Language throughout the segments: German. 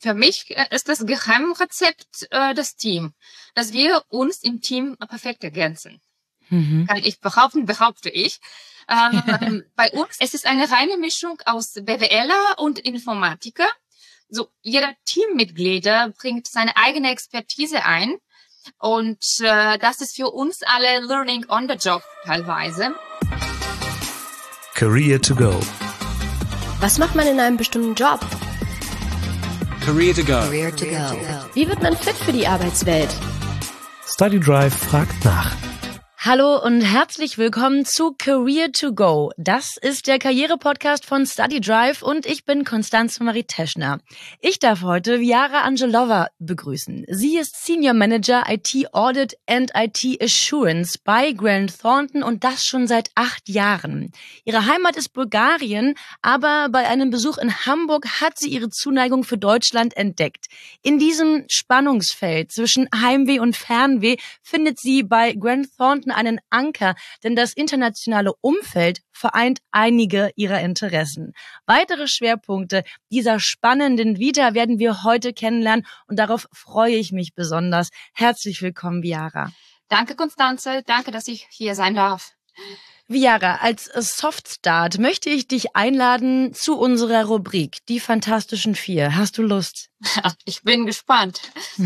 für mich ist das Geheimrezept das Team, dass wir uns im Team perfekt ergänzen. Kann ich behaupte ich. Bei uns es ist eine reine Mischung aus BWLer und Informatiker. So, jeder Teammitglieder bringt seine eigene Expertise ein. Und das ist für uns alle Learning on the Job teilweise. Career to go. Was macht man in einem bestimmten Job? Career to go. Career to go. Wie wird man fit für die Arbeitswelt? Study Drive fragt nach. Hallo und herzlich willkommen zu Career to Go. Das ist der Karriere-Podcast von Study Drive und ich bin Constanze Marie Teschner. Ich darf heute Viara Angelova begrüßen. Sie ist Senior Manager IT Audit and IT Assurance bei Grant Thornton und das schon seit 8 Jahren. Ihre Heimat ist Bulgarien, aber bei einem Besuch in Hamburg hat sie ihre Zuneigung für Deutschland entdeckt. In diesem Spannungsfeld zwischen Heimweh und Fernweh findet sie bei Grant Thornton einen Anker, denn das internationale Umfeld vereint einige ihrer Interessen. Weitere Schwerpunkte dieser spannenden Vita werden wir heute kennenlernen und darauf freue ich mich besonders. Herzlich willkommen, Viara. Danke, Constanze. Danke, dass ich hier sein darf. Viara, als Softstart möchte ich dich einladen zu unserer Rubrik, die Fantastischen 4. Hast du Lust? Ich bin gespannt.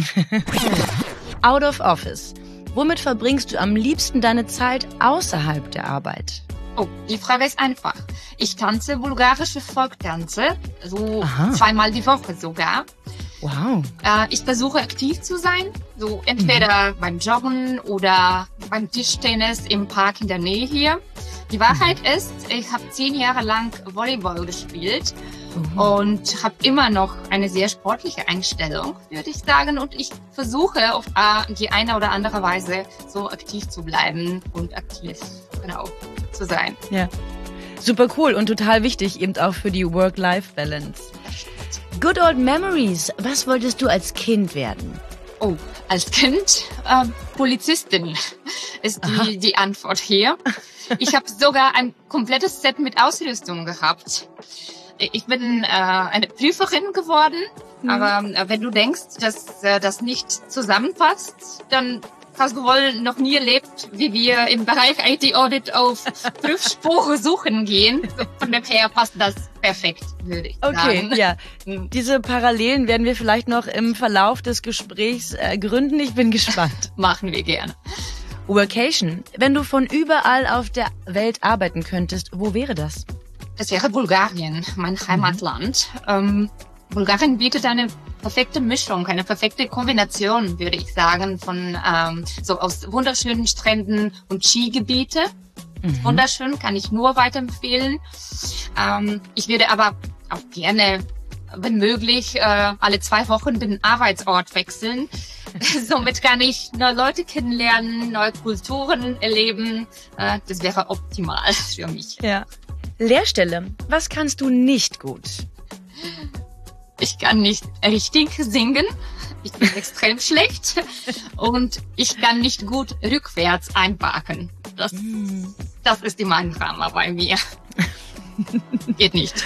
Out of Office. Womit verbringst du am liebsten deine Zeit außerhalb der Arbeit? Oh, die Frage ist einfach. Ich tanze bulgarische Volkstänze, so 2-mal die Woche sogar. Wow. Ich versuche aktiv zu sein, so entweder beim Joggen oder beim Tischtennis im Park in der Nähe hier. Die Wahrheit ist, ich habe 10 Jahre lang Volleyball gespielt und habe immer noch eine sehr sportliche Einstellung, würde ich sagen. Und ich versuche auf die eine oder andere Weise so aktiv zu bleiben und aktiv zu sein. Ja, super cool und total wichtig eben auch für die Work-Life-Balance. Good old memories. Was wolltest du als Kind werden? Oh, als Kind Polizistin ist die Antwort hier. Ich habe sogar ein komplettes Set mit Ausrüstung gehabt. Ich bin eine Prüferin geworden, aber wenn du denkst, dass das nicht zusammenpasst, dann hast du wohl noch nie erlebt, wie wir im Bereich IT-Audit auf Prüfspure suchen gehen. Von dem her passt das perfekt, würde ich sagen. Okay, ja. Diese Parallelen werden wir vielleicht noch im Verlauf des Gesprächs gründen. Ich bin gespannt. Machen wir gerne. Workation. Wenn du von überall auf der Welt arbeiten könntest, wo wäre das? Das wäre Bulgarien, mein Heimatland. Bulgarien bietet eine perfekte Mischung, eine perfekte Kombination, würde ich sagen, von so aus wunderschönen Stränden und Skigebiete. Wunderschön, kann ich nur weiterempfehlen. Ich würde aber auch gerne, wenn möglich, alle 2 Wochen den Arbeitsort wechseln. Somit kann ich neue Leute kennenlernen, neue Kulturen erleben. Das wäre optimal für mich. Ja. Lehrstelle. Was kannst du nicht gut? Ich kann nicht richtig singen. Ich bin extrem schlecht. Und ich kann nicht gut rückwärts einparken. Das ist die Magendrama bei mir. Geht nicht.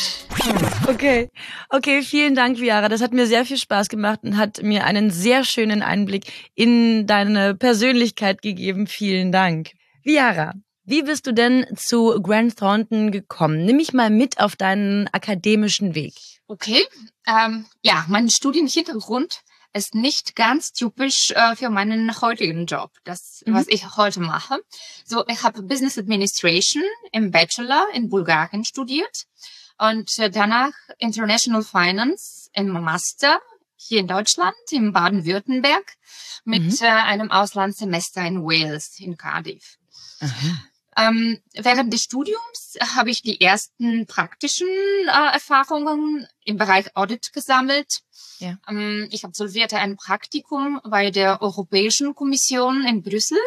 Okay, vielen Dank, Viara. Das hat mir sehr viel Spaß gemacht und hat mir einen sehr schönen Einblick in deine Persönlichkeit gegeben. Vielen Dank. Viara, wie bist du denn zu Grant Thornton gekommen? Nimm mich mal mit auf deinen akademischen Weg. Okay, mein Studienhintergrund ist nicht ganz typisch für meinen heutigen Job, das, was ich heute mache. So, ich habe Business Administration im Bachelor in Bulgarien studiert und danach International Finance im Master hier in Deutschland, in Baden-Württemberg, mit einem Auslandssemester in Wales, in Cardiff. Während des Studiums habe ich die ersten praktischen Erfahrungen im Bereich Audit gesammelt. Ja. Ich absolvierte ein Praktikum bei der Europäischen Kommission in Brüssel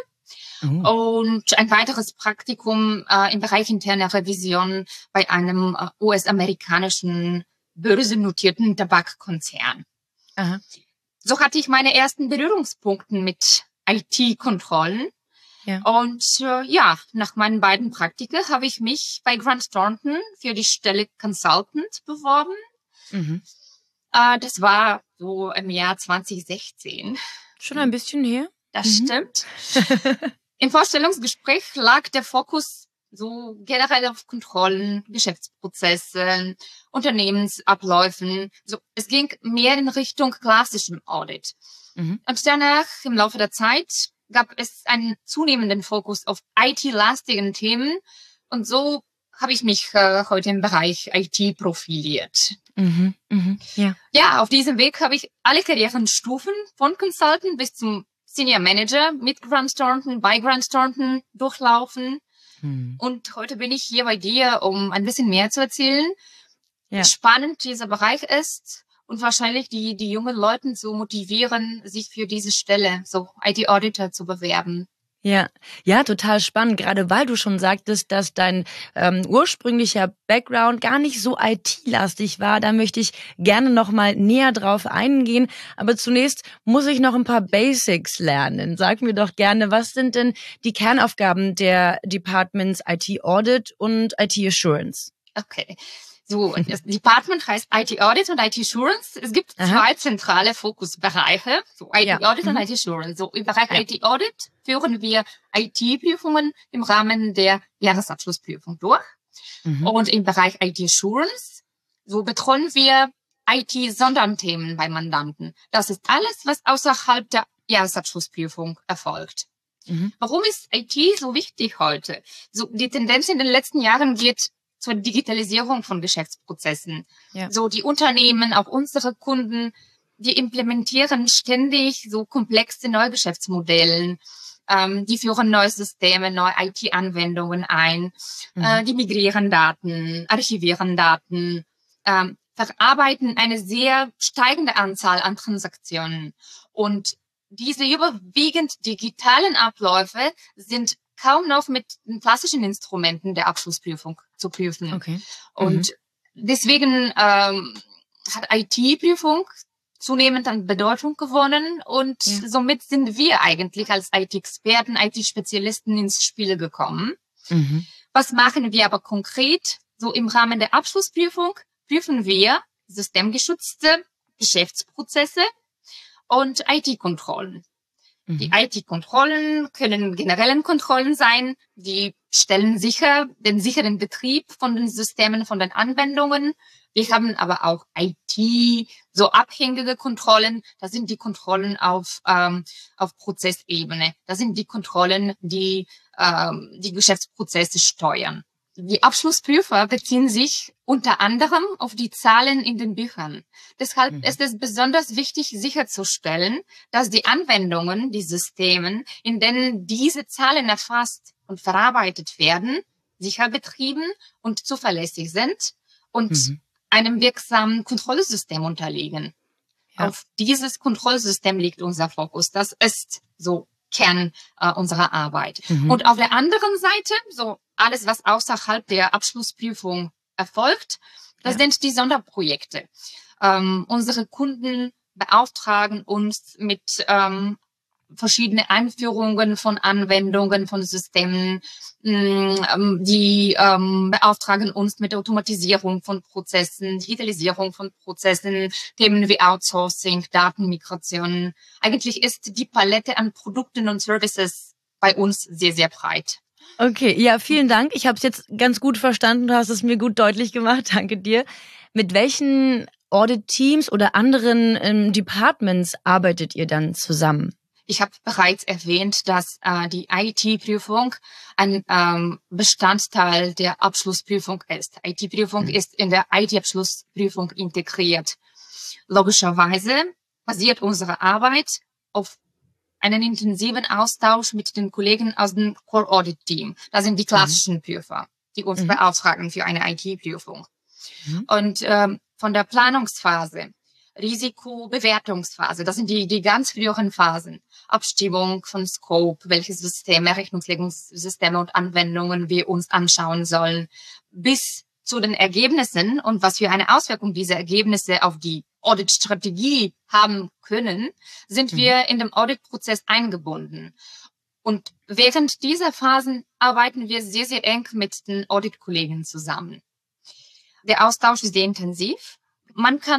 und ein weiteres Praktikum im Bereich interne Revision bei einem US-amerikanischen börsennotierten Tabakkonzern. So hatte ich meine ersten Berührungspunkte mit IT-Kontrollen. Ja. Und nach meinen beiden Praktika habe ich mich bei Grant Thornton für die Stelle Consultant beworben. Das war so im Jahr 2016. Schon ein bisschen her. Das stimmt. Im Vorstellungsgespräch lag der Fokus so generell auf Kontrollen, Geschäftsprozessen, Unternehmensabläufen. So, es ging mehr in Richtung klassischem Audit. Und danach, im Laufe der Zeit, gab es einen zunehmenden Fokus auf IT-lastigen Themen. Und so habe ich mich heute im Bereich IT profiliert. Ja, auf diesem Weg habe ich alle Karrierenstufen von Consultant bis zum Senior Manager mit Grant Thornton, bei Grant Thornton durchlaufen. Und heute bin ich hier bei dir, um ein bisschen mehr zu erzählen, wie spannend dieser Bereich ist und wahrscheinlich die jungen Leute zu motivieren, sich für diese Stelle, so IT-Auditor, zu bewerben. Ja, total spannend, gerade weil du schon sagtest, dass dein ursprünglicher Background gar nicht so IT-lastig war. Da möchte ich gerne noch mal näher drauf eingehen. Aber zunächst muss ich noch ein paar Basics lernen. Sag mir doch gerne, was sind denn die Kernaufgaben der Departments IT Audit und IT Assurance? Okay. So, das Department heißt IT Audit und IT Assurance. Es gibt zwei zentrale Fokusbereiche, so IT Audit und IT Assurance. So, im Bereich IT Audit führen wir IT-Prüfungen im Rahmen der Jahresabschlussprüfung durch. Und im Bereich IT Assurance, so betreuen wir IT-Sonderthemen bei Mandanten. Das ist alles, was außerhalb der Jahresabschlussprüfung erfolgt. Warum ist IT so wichtig heute? So, die Tendenz in den letzten Jahren geht zur Digitalisierung von Geschäftsprozessen. So, die Unternehmen, auch unsere Kunden, die implementieren ständig so komplexe Neugeschäftsmodelle. Die führen neue Systeme, neue IT-Anwendungen ein. Die migrieren Daten, archivieren Daten, verarbeiten eine sehr steigende Anzahl an Transaktionen. Und diese überwiegend digitalen Abläufe sind kaum noch mit den klassischen Instrumenten der Abschlussprüfung zu prüfen. Und deswegen hat IT-Prüfung zunehmend an Bedeutung gewonnen und somit sind wir eigentlich als IT-Experten, IT-Spezialisten ins Spiel gekommen. Was machen wir aber konkret? So im Rahmen der Abschlussprüfung prüfen wir systemgeschützte Geschäftsprozesse und IT-Kontrollen. Die IT-Kontrollen können generellen Kontrollen sein, die stellen den sicheren Betrieb von den Systemen, von den Anwendungen. Wir haben aber auch so abhängige Kontrollen. Das sind die Kontrollen auf Prozessebene. Das sind die Kontrollen, die die Geschäftsprozesse steuern. Die Abschlussprüfer beziehen sich unter anderem auf die Zahlen in den Büchern. Deshalb ist es besonders wichtig, sicherzustellen, dass die Anwendungen, die Systemen, in denen diese Zahlen erfasst und verarbeitet werden, sicher betrieben und zuverlässig sind und einem wirksamen Kontrollsystem unterliegen. Auf dieses Kontrollsystem liegt unser Fokus. Das ist so Kern unserer Arbeit. Und auf der anderen Seite, so alles, was außerhalb der Abschlussprüfung erfolgt, das sind die Sonderprojekte. Unsere Kunden beauftragen uns mit verschiedene Einführungen von Anwendungen, von Systemen. Die beauftragen uns mit der Automatisierung von Prozessen, Digitalisierung von Prozessen, Themen wie Outsourcing, Datenmigration. Eigentlich ist die Palette an Produkten und Services bei uns sehr, sehr breit. Okay, ja, vielen Dank. Ich habe es jetzt ganz gut verstanden. Du hast es mir gut deutlich gemacht. Danke dir. Mit welchen Audit-Teams oder anderen Departments arbeitet ihr dann zusammen? Ich habe bereits erwähnt, dass die IT-Prüfung ein Bestandteil der Abschlussprüfung ist. IT-Prüfung ist in der IT-Abschlussprüfung integriert. Logischerweise basiert unsere Arbeit auf einen intensiven Austausch mit den Kollegen aus dem Core Audit Team. Das sind die klassischen Prüfer, die uns beauftragen für eine IT-Prüfung. Und von der Planungsphase, Risikobewertungsphase, das sind die ganz früheren Phasen. Abstimmung von Scope, welche Systeme, Rechnungslegungssysteme und Anwendungen wir uns anschauen sollen, bis zu den Ergebnissen und was für eine Auswirkung diese Ergebnisse auf die Audit-Strategie haben können, sind wir in dem Audit-Prozess eingebunden. Und während dieser Phasen arbeiten wir sehr, sehr eng mit den Audit-Kollegen zusammen. Der Austausch ist sehr intensiv. Man kann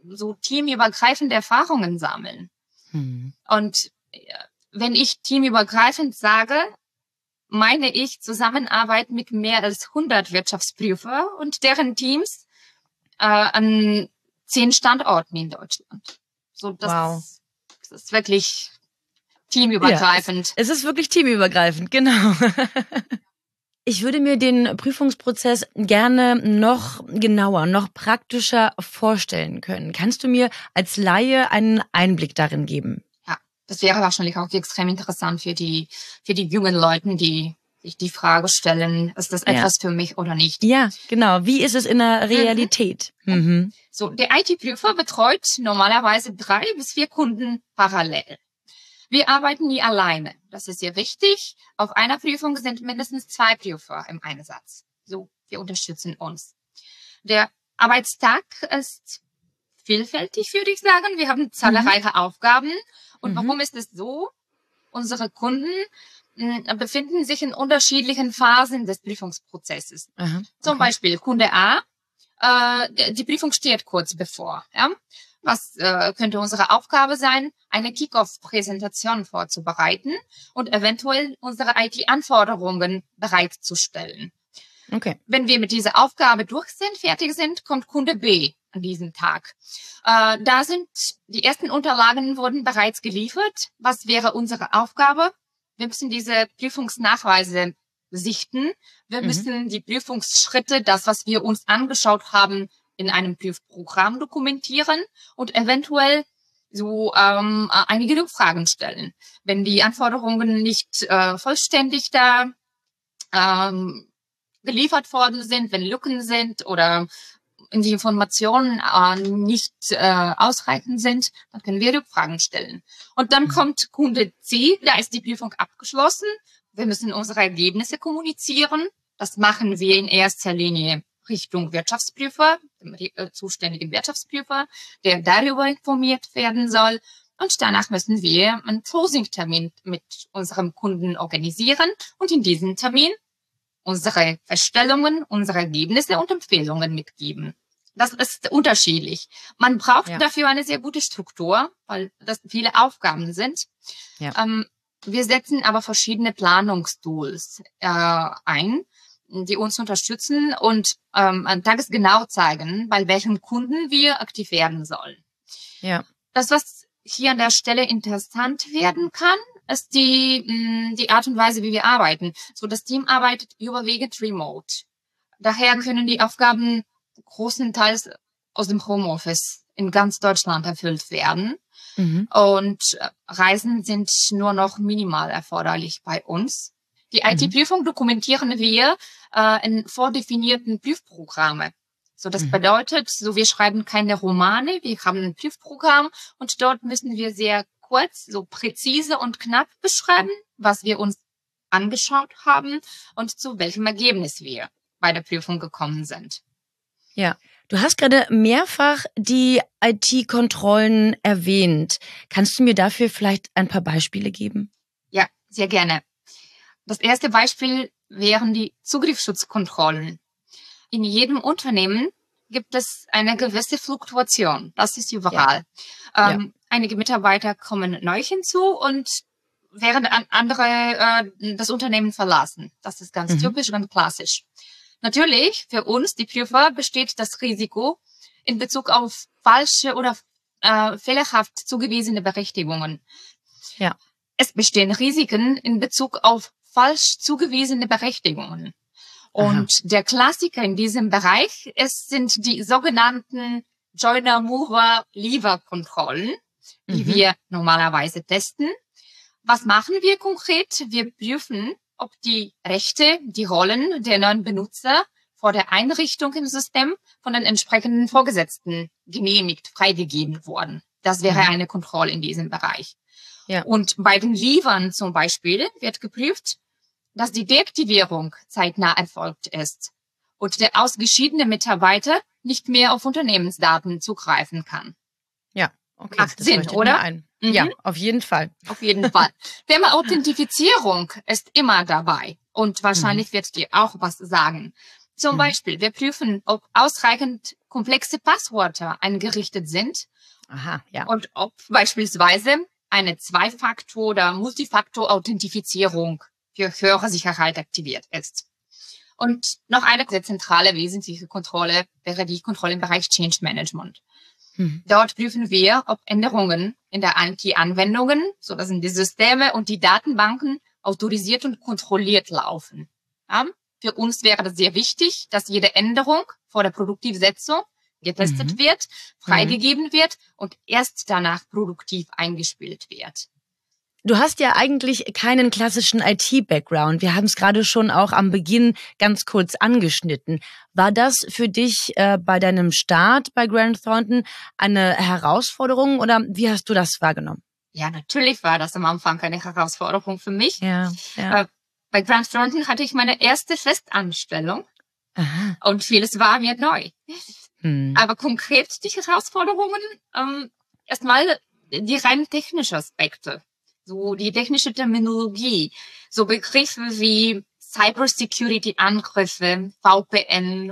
so teamübergreifende Erfahrungen sammeln. Und wenn ich teamübergreifend sage, meine ich Zusammenarbeit mit mehr als 100 Wirtschaftsprüfer und deren Teams an 10 Standorten in Deutschland. So, das ist wirklich teamübergreifend. Ja, es ist wirklich teamübergreifend, genau. Ich würde mir den Prüfungsprozess gerne noch genauer, noch praktischer vorstellen können. Kannst du mir als Laie einen Einblick darin geben? Ja, das wäre wahrscheinlich auch extrem interessant für die jungen Leute, die sich die Frage stellen, ist das etwas für mich oder nicht? Ja, genau. Wie ist es in der Realität? So, der IT-Prüfer betreut normalerweise 3 bis 4 Kunden parallel. Wir arbeiten nie alleine. Das ist sehr wichtig. Auf einer Prüfung sind mindestens 2 Prüfer im Einsatz. So, wir unterstützen uns. Der Arbeitstag ist vielfältig, würde ich sagen. Wir haben zahlreiche Aufgaben. Und warum ist es so? Unsere Kunden befinden sich in unterschiedlichen Phasen des Prüfungsprozesses. Zum Beispiel Kunde A, die Prüfung steht kurz bevor. Ja? Was könnte unsere Aufgabe sein? Eine Kick-Off-Präsentation vorzubereiten und eventuell unsere IT-Anforderungen bereitzustellen. Okay. Wenn wir mit dieser Aufgabe fertig sind, kommt Kunde B an diesem Tag. Da sind die ersten Unterlagen wurden bereits geliefert. Was wäre unsere Aufgabe? Wir müssen diese Prüfungsnachweise sichten. Wir müssen die Prüfungsschritte, das, was wir uns angeschaut haben, in einem Prüfprogramm dokumentieren und eventuell so einige Rückfragen stellen. Wenn die Anforderungen nicht vollständig da geliefert worden sind, wenn Lücken sind oder die Informationen nicht ausreichend sind, dann können wir Rückfragen stellen. Und dann kommt Kunde C, da ist die Prüfung abgeschlossen. Wir müssen unsere Ergebnisse kommunizieren. Das machen wir in erster Linie Richtung Wirtschaftsprüfer, dem zuständigen Wirtschaftsprüfer, der darüber informiert werden soll. Und danach müssen wir einen Closing-Termin mit unserem Kunden organisieren und in diesem Termin unsere Feststellungen, unsere Ergebnisse und Empfehlungen mitgeben. Das ist unterschiedlich. Man braucht dafür eine sehr gute Struktur, weil das viele Aufgaben sind. Ja. Wir setzen aber verschiedene Planungstools ein, die uns unterstützen und tagesgenau zeigen, bei welchem Kunden wir aktiv werden sollen. Ja. Das, was hier an der Stelle interessant werden kann, ist die Art und Weise, wie wir arbeiten. So, das Team arbeitet überwiegend remote. Daher können die Aufgaben großenteils aus dem Homeoffice in ganz Deutschland erfüllt werden. Und Reisen sind nur noch minimal erforderlich bei uns. Die IT-Prüfung dokumentieren wir in vordefinierten Prüfprogramme. So, das bedeutet, so wir schreiben keine Romane, wir haben ein Prüfprogramm und dort müssen wir sehr kurz, so präzise und knapp beschreiben, was wir uns angeschaut haben und zu welchem Ergebnis wir bei der Prüfung gekommen sind. Ja, du hast gerade mehrfach die IT-Kontrollen erwähnt. Kannst du mir dafür vielleicht ein paar Beispiele geben? Ja, sehr gerne. Das erste Beispiel wären die Zugriffsschutzkontrollen. In jedem Unternehmen gibt es eine gewisse Fluktuation. Das ist überall. Ja. Einige Mitarbeiter kommen neu hinzu und während andere das Unternehmen verlassen. Das ist ganz typisch und klassisch. Natürlich, für uns, die Prüfer, besteht das Risiko in Bezug auf falsche oder fehlerhaft zugewiesene Berechtigungen. Ja. Es bestehen Risiken in Bezug auf falsch zugewiesene Berechtigungen. Und der Klassiker in diesem Bereich sind die sogenannten Joiner, Mover, Leaver Kontrollen, die wir normalerweise testen. Was machen wir konkret? Wir prüfen, ob die Rechte, die Rollen der neuen Benutzer vor der Einrichtung im System von den entsprechenden Vorgesetzten genehmigt, freigegeben wurden. Das wäre eine Kontrolle in diesem Bereich. Ja. Und bei den Leavern zum Beispiel wird geprüft, dass die Deaktivierung zeitnah erfolgt ist und der ausgeschiedene Mitarbeiter nicht mehr auf Unternehmensdaten zugreifen kann. Ja, okay. Macht Sinn, oder? Ja, auf jeden Fall. Auf jeden Fall. Thema Authentifizierung ist immer dabei und wahrscheinlich wird dir auch was sagen. Zum Beispiel, wir prüfen, ob ausreichend komplexe Passwörter eingerichtet sind. Aha, ja. Und ob beispielsweise eine Zwei-Faktor- oder Multifaktor-Authentifizierung für höhere Sicherheit aktiviert ist. Und noch eine sehr zentrale, wesentliche Kontrolle wäre die Kontrolle im Bereich Change Management. Dort prüfen wir, ob Änderungen in der IT-Anwendungen, so das sind die Systeme und die Datenbanken, autorisiert und kontrolliert laufen. Ja? Für uns wäre das sehr wichtig, dass jede Änderung vor der Produktivsetzung getestet wird, freigegeben wird und erst danach produktiv eingespielt wird. Du hast ja eigentlich keinen klassischen IT-Background. Wir haben es gerade schon auch am Beginn ganz kurz angeschnitten. War das für dich bei deinem Start bei Grant Thornton eine Herausforderung oder wie hast du das wahrgenommen? Ja, natürlich war das am Anfang eine Herausforderung für mich. Ja. Bei Grant Thornton hatte ich meine erste Festanstellung. Aha. Und vieles war mir neu. Aber konkret die Herausforderungen, erstmal die rein technischen Aspekte. So die technische Terminologie, so Begriffe wie Cybersecurity-Angriffe, VPN,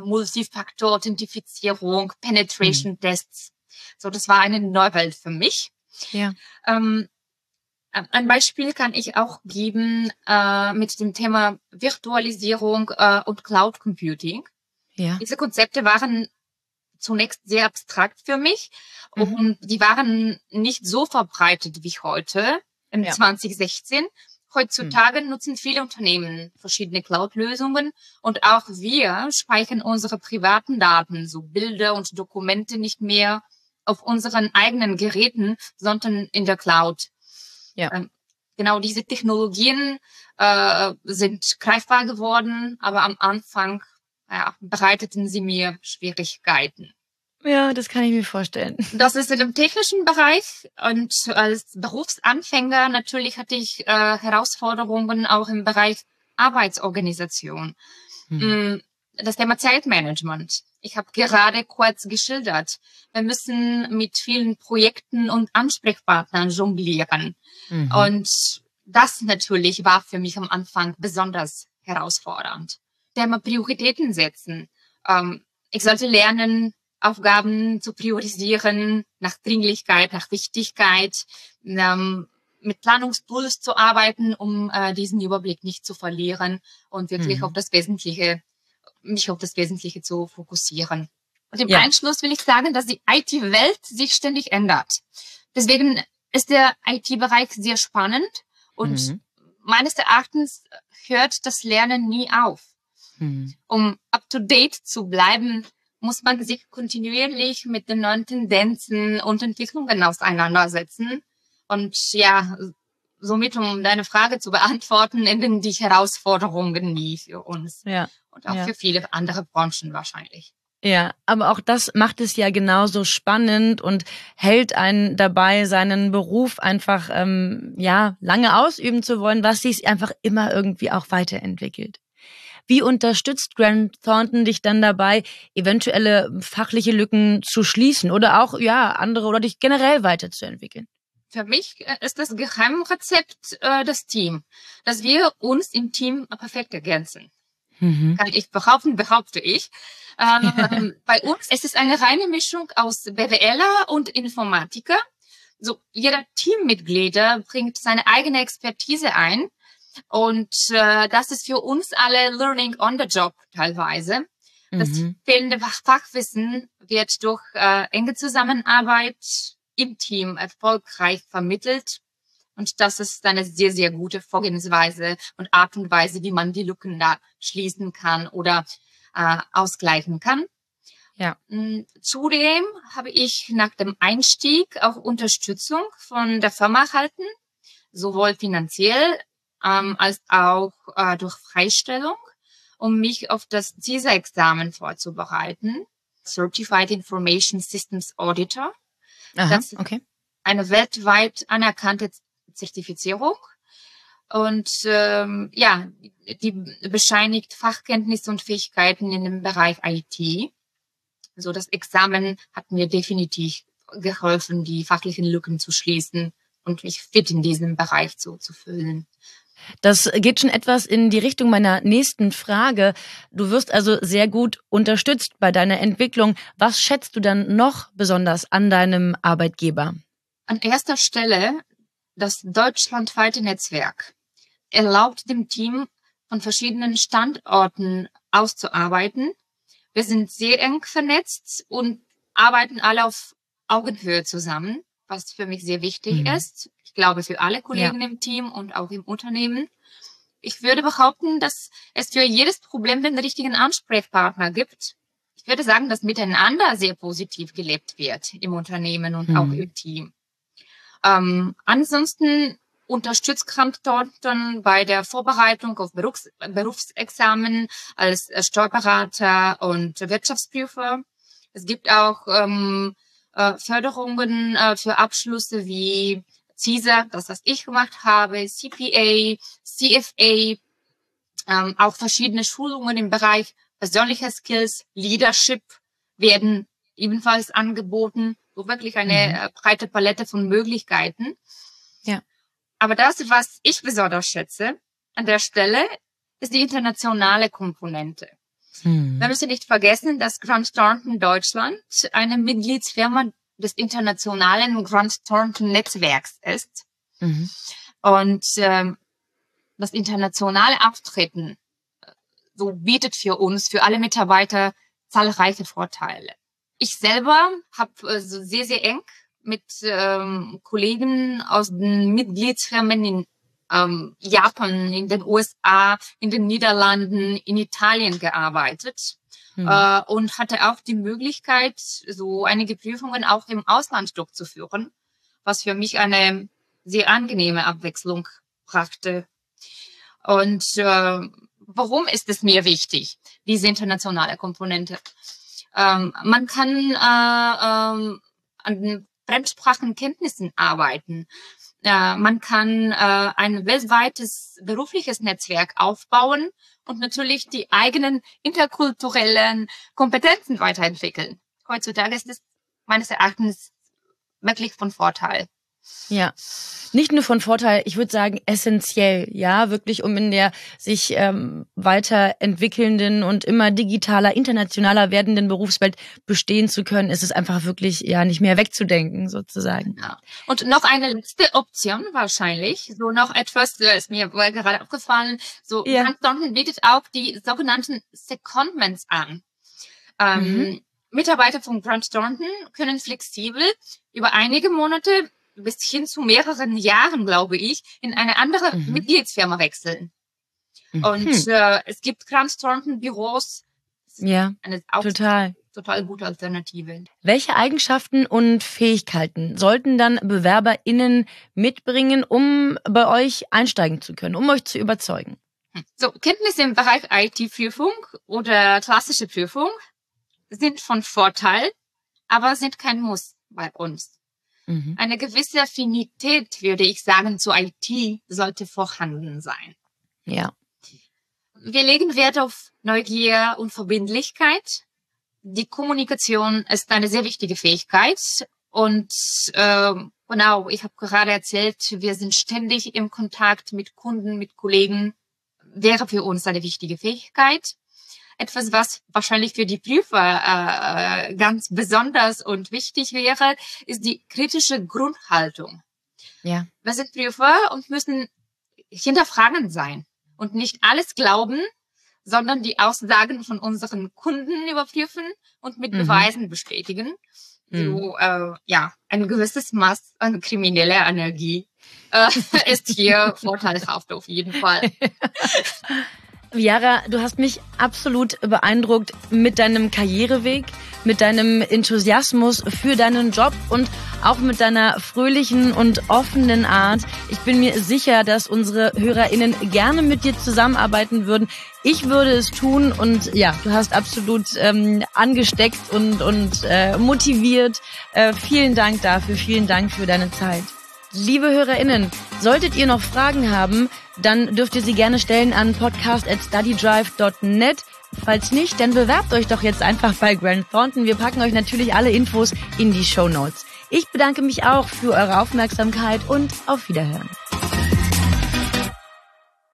Multifaktor-Authentifizierung, Penetration-Tests. So, das war eine Neuwelt für mich. Ja. Ein Beispiel kann ich auch geben mit dem Thema Virtualisierung und Cloud Computing. Ja. Diese Konzepte waren zunächst sehr abstrakt für mich und die waren nicht so verbreitet wie heute. Im 2016. Heutzutage nutzen viele Unternehmen verschiedene Cloud-Lösungen und auch wir speichern unsere privaten Daten, so Bilder und Dokumente nicht mehr auf unseren eigenen Geräten, sondern in der Cloud. Ja. Genau diese Technologien sind greifbar geworden, aber am Anfang bereiteten sie mir Schwierigkeiten. Ja, das kann ich mir vorstellen. Das ist in dem technischen Bereich und als Berufsanfänger natürlich hatte ich Herausforderungen auch im Bereich Arbeitsorganisation. Das Thema Zeitmanagement. Ich habe gerade kurz geschildert. Wir müssen mit vielen Projekten und Ansprechpartnern jonglieren. Und das natürlich war für mich am Anfang besonders herausfordernd. Thema Prioritäten setzen. Ich sollte lernen, Aufgaben zu priorisieren, nach Dringlichkeit, nach Wichtigkeit, mit Planungstools zu arbeiten, um diesen Überblick nicht zu verlieren und wirklich auf das Wesentliche, mich auf das Wesentliche zu fokussieren. Und im Anschluss will ich sagen, dass die IT-Welt sich ständig ändert. Deswegen ist der IT-Bereich sehr spannend und meines Erachtens hört das Lernen nie auf. Um up-to-date zu bleiben, muss man sich kontinuierlich mit den neuen Tendenzen und Entwicklungen auseinandersetzen. Und ja, somit, um deine Frage zu beantworten, enden die Herausforderungen nie für uns. Ja. Und auch für viele andere Branchen wahrscheinlich. Ja, aber auch das macht es ja genauso spannend und hält einen dabei, seinen Beruf einfach lange ausüben zu wollen, was sich einfach immer irgendwie auch weiterentwickelt. Wie unterstützt Grant Thornton dich dann dabei, eventuelle fachliche Lücken zu schließen oder auch andere oder dich generell weiterzuentwickeln? Für mich ist das Geheimrezept das Team, dass wir uns im Team perfekt ergänzen. Kann ich behaupte ich. Bei uns ist es eine reine Mischung aus BWLer und Informatiker. So, jeder Teammitglieder bringt seine eigene Expertise ein. Und das ist für uns alle Learning on the Job teilweise. Das fehlende Fachwissen wird durch enge Zusammenarbeit im Team erfolgreich vermittelt. Und das ist eine sehr, sehr gute Vorgehensweise und Art und Weise, wie man die Lücken da schließen kann oder ausgleichen kann. Ja. Zudem habe ich nach dem Einstieg auch Unterstützung von der Firma erhalten, sowohl finanziell als auch durch Freistellung, um mich auf das CISA-Examen vorzubereiten. Certified Information Systems Auditor. Aha, das ist eine weltweit anerkannte Zertifizierung. Und die bescheinigt Fachkenntnisse und Fähigkeiten in dem Bereich IT. So, das Examen hat mir definitiv geholfen, die fachlichen Lücken zu schließen und mich fit in diesem Bereich zu füllen. Das geht schon etwas in die Richtung meiner nächsten Frage. Du wirst also sehr gut unterstützt bei deiner Entwicklung. Was schätzt du dann noch besonders an deinem Arbeitgeber? An erster Stelle das deutschlandweite Netzwerk erlaubt dem Team, von verschiedenen Standorten auszuarbeiten. Wir sind sehr eng vernetzt und arbeiten alle auf Augenhöhe zusammen, was für mich sehr wichtig ist. Ich glaube, für alle Kollegen im Team und auch im Unternehmen. Ich würde behaupten, dass es für jedes Problem den richtigen Ansprechpartner gibt. Ich würde sagen, dass miteinander sehr positiv gelebt wird im Unternehmen und auch im Team. Ansonsten unterstützt Grant Thornton bei der Vorbereitung auf Berufsexamen als Steuerberater und Wirtschaftsprüfer. Es gibt auch Förderungen für Abschlüsse wie CISA, das was ich gemacht habe, CPA, CFA, auch verschiedene Schulungen im Bereich persönlicher Skills, Leadership werden ebenfalls angeboten. So wirklich eine breite Palette von Möglichkeiten. Ja. Aber das, was ich besonders schätze an der Stelle, ist die internationale Komponente. Wir müssen nicht vergessen, dass Grant Thornton Deutschland eine Mitgliedsfirma des internationalen Grant Thornton Netzwerks ist. Und das internationale Auftreten so bietet für uns, für alle Mitarbeiter, zahlreiche Vorteile. Ich selber habe sehr, sehr eng mit Kollegen aus den Mitgliedsfirmen in Japan, in den USA, in den Niederlanden, in Italien gearbeitet und hatte auch die Möglichkeit, so einige Prüfungen auch im Ausland durchzuführen, was für mich eine sehr angenehme Abwechslung brachte. Und warum ist es mir wichtig, diese internationale Komponente? Man kann an den Fremdsprachenkenntnissen arbeiten. Man kann ein weltweites berufliches Netzwerk aufbauen und natürlich die eigenen interkulturellen Kompetenzen weiterentwickeln. Heutzutage ist es meines Erachtens wirklich von Vorteil. Ja, nicht nur von Vorteil, ich würde sagen essentiell, ja, wirklich um in der sich weiterentwickelnden und immer digitaler, internationaler werdenden Berufswelt bestehen zu können, ist es einfach wirklich ja nicht mehr wegzudenken sozusagen. Ja. Und noch eine letzte Option wahrscheinlich, so noch etwas, ist mir gerade aufgefallen, so Grant Thornton bietet auch die sogenannten Secondments an. Mitarbeiter von Grant Thornton können flexibel über einige Monate bis hin zu mehreren Jahren, glaube ich, in eine andere Mitgliedsfirma wechseln. Und es gibt Grant Thornton Büros. Ja, total gute Alternative. Welche Eigenschaften und Fähigkeiten sollten dann BewerberInnen mitbringen, um bei euch einsteigen zu können, um euch zu überzeugen? So, Kenntnisse im Bereich IT-Prüfung oder klassische Prüfung sind von Vorteil, aber sind kein Muss bei uns. Eine gewisse Affinität, würde ich sagen, zu IT sollte vorhanden sein. Ja. Wir legen Wert auf Neugier und Verbindlichkeit. Die Kommunikation ist eine sehr wichtige Fähigkeit. Und genau, ich habe gerade erzählt, wir sind ständig im Kontakt mit Kunden, mit Kollegen. Wäre für uns eine wichtige Fähigkeit. Etwas, was wahrscheinlich für die Prüfer ganz besonders und wichtig wäre, ist die kritische Grundhaltung. Ja. Wir sind Prüfer und müssen hinterfragend sein und nicht alles glauben, sondern die Aussagen von unseren Kunden überprüfen und mit Beweisen bestätigen. So, ein gewisses Maß an krimineller Energie ist hier vorteilhaft auf jeden Fall. Viara, du hast mich absolut beeindruckt mit deinem Karriereweg, mit deinem Enthusiasmus für deinen Job und auch mit deiner fröhlichen und offenen Art. Ich bin mir sicher, dass unsere HörerInnen gerne mit dir zusammenarbeiten würden. Ich würde es tun und ja, du hast absolut angesteckt und motiviert. Vielen Dank dafür, vielen Dank für deine Zeit. Liebe HörerInnen, solltet ihr noch Fragen haben, dann dürft ihr sie gerne stellen an podcast@studydrive.net. Falls nicht, dann bewerbt euch doch jetzt einfach bei Grant Thornton. Wir packen euch natürlich alle Infos in die Shownotes. Ich bedanke mich auch für eure Aufmerksamkeit und auf Wiederhören.